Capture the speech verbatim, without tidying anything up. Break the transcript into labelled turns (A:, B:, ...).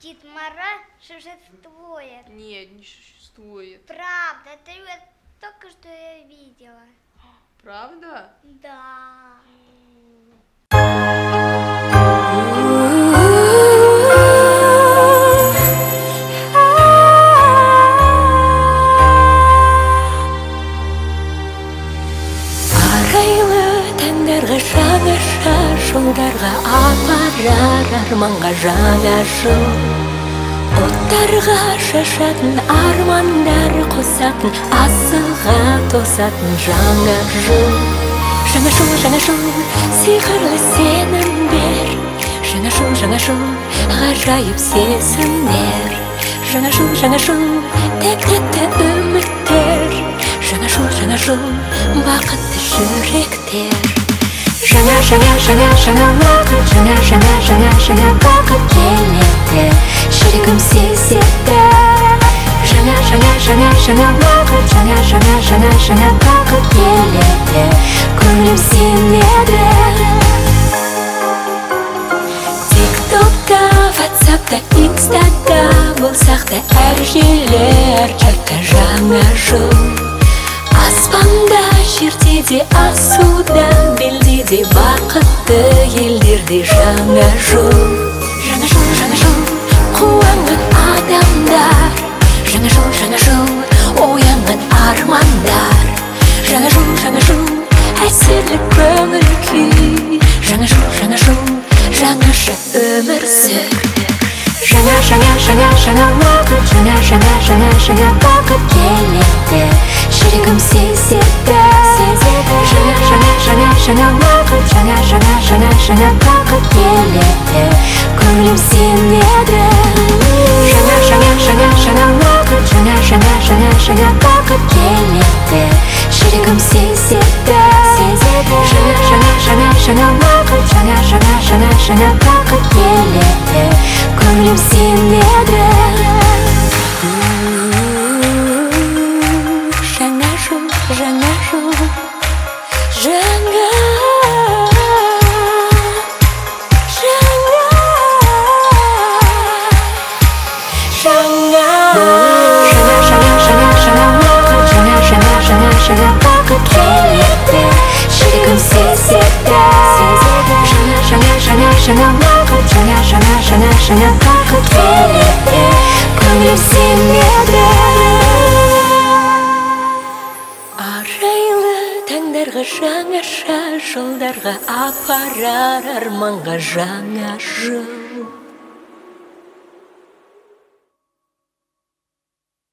A: Дед Мороз существует.
B: Нет, не существует.
A: Правда, это я только что я видела.
B: Правда?
A: Да.
C: Жаңаша жолдарға апарар арманға жаңа жол. Оттарға шашатын армандар қосатын, асыға тосатын жаңа жол. Жаңа жол, жаңа жол, сиқырлы сенім бер. Жаңа жол, жаңа жол, ғажайып сезімдер. Жаңа жол, жаңа жол, тәтті үміттер. Жаңа жол, жаңа жол, бақытты жүректер. Жаңа, жаңа, жаңа, жаңа уақыт, жаңа, жаңа, жаңа, жаңа бақыт келеді, жүрегім сезеді. Жаңа, жаңа, жаңа, жаңа уақыт, жаңа, жаңа, жаңа, жаңа бақыт келеді, көңілім сенеді. Тик-токта, ватсапта, инстада болсақ та әр желер жарқа жаңа жол. Аспанда, жерде де, асуда, белде де бақытты елдерде жаңа жол. Жаңа жол, жаңа жол, қуанған адамдар. Жаңа жол, жаңа жол, оянған армандар. Жаңа жол, жаңа жол, әсерлі көңіл күй. Жаңа жол, жаңа жол, жаңаша өмір сүр. Жаңа, жаңа, жаңа, жаңа уақыт, жаңа, жаңа, жаңа, жаңа бақыт келеді, жүрегім сезеді. Жаңа, жаңа, жаңа, жаңа уақыт, жаңа, жаңа, жаңа, жаңа бақыт келеді, көңілім сенеді. Жаңа, жаңа, жаңа, жаңа уақыт, жаңа, жаңа, жаңа, жаңа бақыт келеді, жүрегім сезеді. Жаңа, жаңа, жаңа, жаңа уақыт, жаңа, жаңа, жаңа, жаңа бақыт келеді, көңілім сенеді. Жаңа жол, жаңа жол, жаңа, жаңа, жаңа. Жаңа, жаңа, жаңа, жаңа уақыт, жаңа, жаңа, жаңа, жаңа бақыт келеді, жүрегім сезеді. Жаңа, жаңа, жаңа, жаңа уақыт, жаңа, жаңа, жаңа, жаңа бақыт келеді, көңілім сенеді. Арайлы таңдарға жаңаша, жолдарға апарар арманға жаңа жол.